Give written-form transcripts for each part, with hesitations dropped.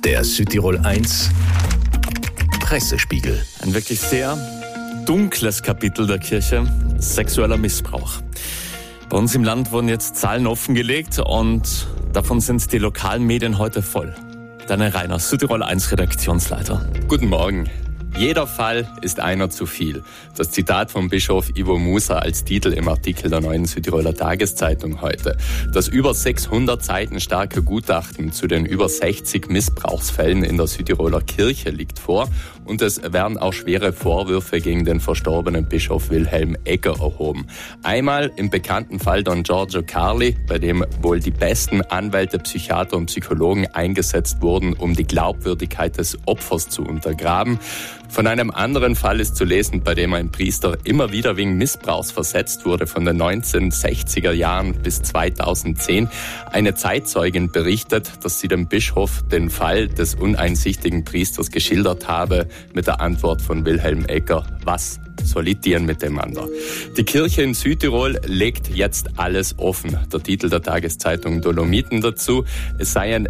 Der Südtirol 1 Pressespiegel. Ein wirklich sehr dunkles Kapitel der Kirche, sexueller Missbrauch. Bei uns im Land wurden jetzt Zahlen offengelegt und davon sind die lokalen Medien heute voll. Daniel Reiner, Südtirol 1 Redaktionsleiter. Guten Morgen. Jeder Fall ist einer zu viel. Das Zitat vom Bischof Ivo Musa als Titel im Artikel der Neuen Südtiroler Tageszeitung heute. Das über 600 Seiten starke Gutachten zu den über 60 Missbrauchsfällen in der Südtiroler Kirche liegt vor und es werden auch schwere Vorwürfe gegen den verstorbenen Bischof Wilhelm Egger erhoben. Einmal im bekannten Fall Don Giorgio Carli, bei dem wohl die besten Anwälte, Psychiater und Psychologen eingesetzt wurden, um die Glaubwürdigkeit des Opfers zu untergraben. Von einem anderen Fall ist zu lesen, bei dem ein Priester immer wieder wegen Missbrauchs versetzt wurde von den 1960er Jahren bis 2010. Eine Zeitzeugin berichtet, dass sie dem Bischof den Fall des uneinsichtigen Priesters geschildert habe mit der Antwort von Wilhelm Egger: Was solidieren miteinander. Die Kirche in Südtirol legt jetzt alles offen. Der Titel der Tageszeitung Dolomiten dazu: Es seien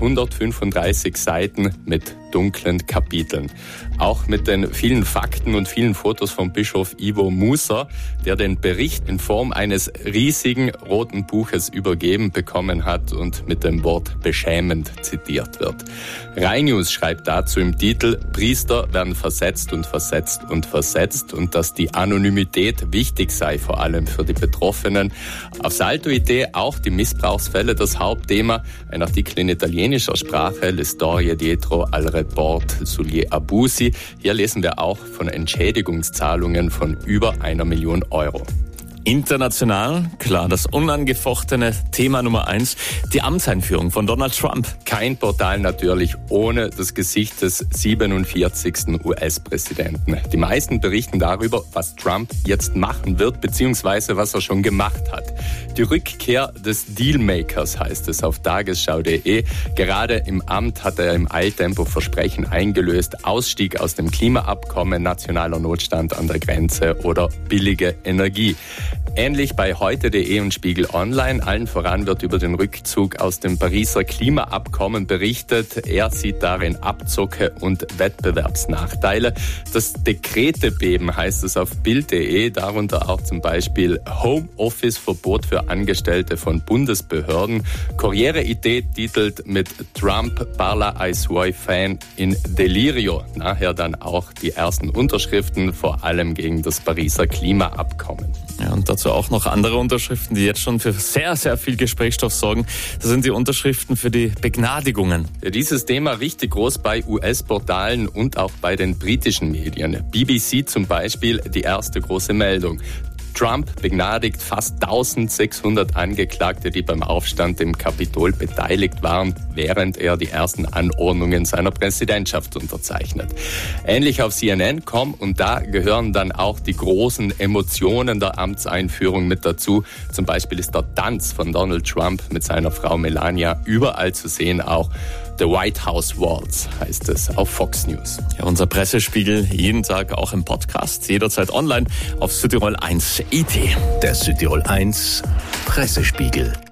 635 Seiten mit dunklen Kapiteln. Auch mit den vielen Fakten und vielen Fotos vom Bischof Ivo Musa, der den Bericht in Form eines riesigen roten Buches übergeben bekommen hat und mit dem Wort beschämend zitiert wird. Rai News schreibt dazu im Titel: Priester werden versetzt und versetzt und versetzt und dass die Anonymität wichtig sei, vor allem für die Betroffenen. Auf Salto.it auch die Missbrauchsfälle das Hauptthema. Ein Artikel in italienischer Sprache, Le storie dietro al report sugli abusi. Hier lesen wir auch von Entschädigungszahlungen von über 1 Million Euro. International, klar, das unangefochtene Thema Nummer 1, die Amtseinführung von Donald Trump. Kein Portal natürlich ohne das Gesicht des 47. US-Präsidenten. Die meisten berichten darüber, was Trump jetzt machen wird, beziehungsweise was er schon gemacht hat. Die Rückkehr des Dealmakers heißt es auf tagesschau.de. Gerade im Amt hat er im Eiltempo Versprechen eingelöst: Ausstieg aus dem Klimaabkommen, nationaler Notstand an der Grenze oder billige Energie. Ähnlich bei heute.de und Spiegel Online. Allen voran wird über den Rückzug aus dem Pariser Klimaabkommen berichtet. Er sieht darin Abzocke und Wettbewerbsnachteile. Das Dekretebeben heißt es auf Bild.de. Darunter auch zum Beispiel Homeoffice-Verbot für Angestellte von Bundesbehörden. Corriere.it titelt mit Trump parla ai suoi fan in delirio. Nachher dann auch die ersten Unterschriften, vor allem gegen das Pariser Klimaabkommen. Ja, und dazu auch noch andere Unterschriften, die jetzt schon für sehr, sehr viel Gesprächsstoff sorgen. Das sind die Unterschriften für die Begnadigungen. Ja, dieses Thema richtig groß bei US-Portalen und auch bei den britischen Medien. BBC zum Beispiel, die erste große Meldung. Trump begnadigt fast 1600 Angeklagte, die beim Aufstand im Kapitol beteiligt waren, während er die ersten Anordnungen seiner Präsidentschaft unterzeichnet. Ähnlich auf CNN.com, und da gehören dann auch die großen Emotionen der Amtseinführung mit dazu. Zum Beispiel ist der Tanz von Donald Trump mit seiner Frau Melania überall zu sehen, auch The White House Waltz heißt es auf Fox News. Ja, unser Pressespiegel jeden Tag auch im Podcast, jederzeit online auf Südtirol 1 IT. Der Südtirol 1 Pressespiegel.